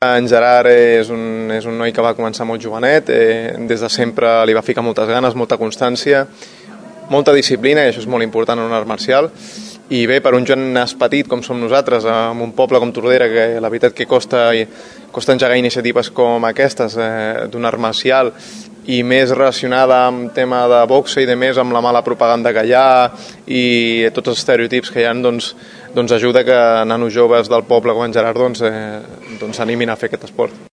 En Gerard és un noi que va començar molt jovenet, des de sempre li va ficar moltes ganes, molta constància, molta disciplina, i això és molt important en un art marcial. I bé, per un joan petit com som nosaltres, en un poble com Tordera, que la veritat que costa engegar iniciatives com aquestes d'un art marcial, i més relacionada amb tema de boxa i de més amb la mala propaganda que hi ha i tots els estereotips que hi ha, doncs ajuda que nanos joves del poble com en Gerard s'animin a fer aquest esport.